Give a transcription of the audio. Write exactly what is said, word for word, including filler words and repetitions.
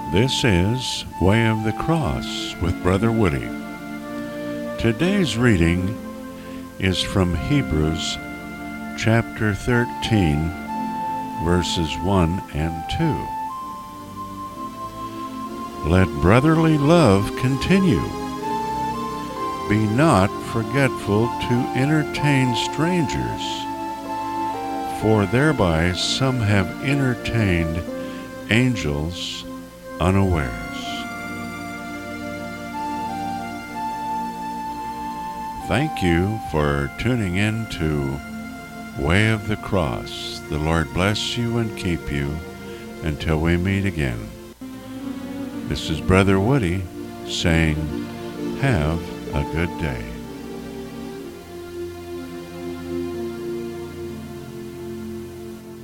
This is Way of the Cross with Brother Woody. Today's reading is from Hebrews chapter thirteen, verses one and two. Let brotherly love continue. Be not forgetful to entertain strangers, for thereby some have entertained angels unawares. Thank you for tuning in to Way of the Cross. The Lord bless you and keep you until we meet again. This is Brother Woody saying, have a good day.